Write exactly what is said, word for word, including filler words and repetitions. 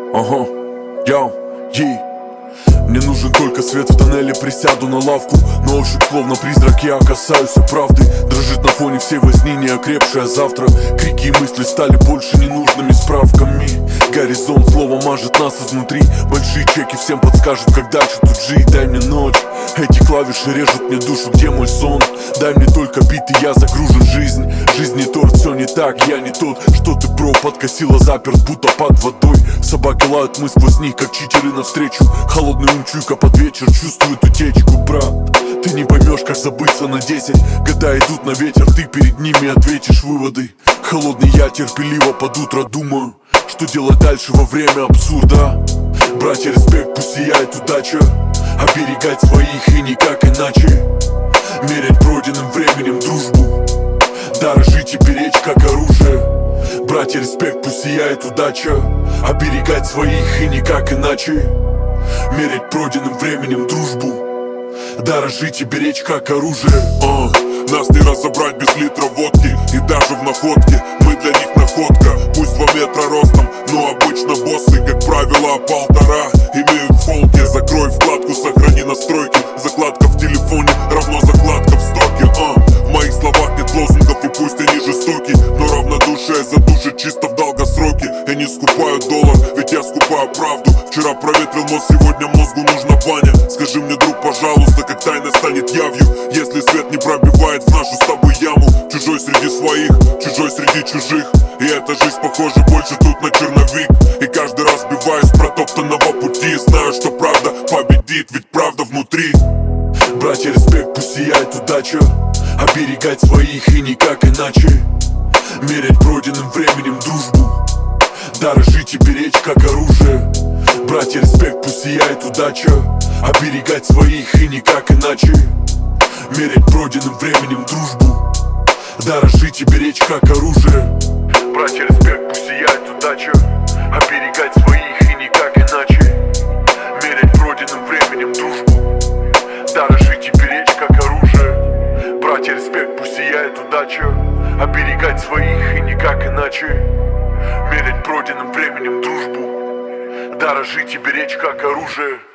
Ага, яу, ей. Мне нужен только свет в тоннеле, присяду на лавку. Но ощупь словно призрак, я касаюсь правды. Дрожит на фоне всей возни неокрепшая завтра. Крики и мысли стали больше ненужными справками. Горизонт слово мажет нас изнутри. Большие чеки всем подскажут, как дальше тут жить. Дай мне ночь, эти клавиши режут мне душу, где мой сон? Дай мне только бит, и я загружен в жизнь. Жизнь не торт, все не так, я не тот. Что ты, бро, подкосила, заперт, будто под водой. Собаки лают, мы сквозь них, как читеры навстречу. Холодный ум, чуйка под вечер, чувствует утечку, брат. Ты не поймешь, как забыться на десять. Года идут на ветер, ты перед ними ответишь выводы. Холодный я терпеливо под утро думаю, что делать дальше во время абсурда. Братья, респект, пусть сияет удача. Оберегать своих и никак иначе. Мерять пройденным временем дружбу. Дорожить и беречь как оружие. Братья, респект, пусть сияет удача. Оберегать своих и никак иначе. Мерять пройденным временем дружбу. Дорожить и беречь как оружие. uh, Нас не разобрать без литра водки. И даже в находке мы для них находка. Пусть два метра ростом, но обычно боссы, как правило, полтора имеют фолки. Закрой вкладку, сохрани настройки. Закладка в телефоне равно закладка в стоке. uh, В моих словах нет лозунгов, и пусть они жестоки, но равнодушие задушит чисто в долгосроке. Я не скупаю доллар, ведь я скупаю правду. Вчера проветрил мозг, сегодня мозгу нужна баня. Скажи мне, друг, пожалуйста, как тайна станет явью, если свет не пробивает в нашу с тобой яму. Чужой среди своих, чужой среди чужих. И эта жизнь похожа больше тут на черновик. И каждый раз сбиваюсь с протоптанного пути. Знаю, что правда победит, ведь правда внутри. Братья, респект, пусть сияет удача. Оберегать своих и никак иначе. Мерять пройденным временем дружбу. Дорожить и беречь как оружие. Братья, респект, пусть сияет удача. Оберегать своих и никак иначе. Мерять пройденным временем дружбу. Дорожить и беречь как оружие. Братья, респект, пусть сияет удача. Оберегать своих и никак иначе. Мерять пройденным временем дружбу. Дорожить и беречь как оружие. Братья, респект, пусть сияет удача. Оберегать своих и никак иначе. Мерять пройденным временем дружбу. Дорожить и беречь как оружие.